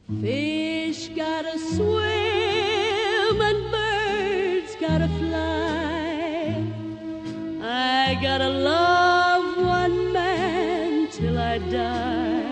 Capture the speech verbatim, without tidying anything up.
Fish gotta swim and birds gotta fly. I gotta love one man till I die.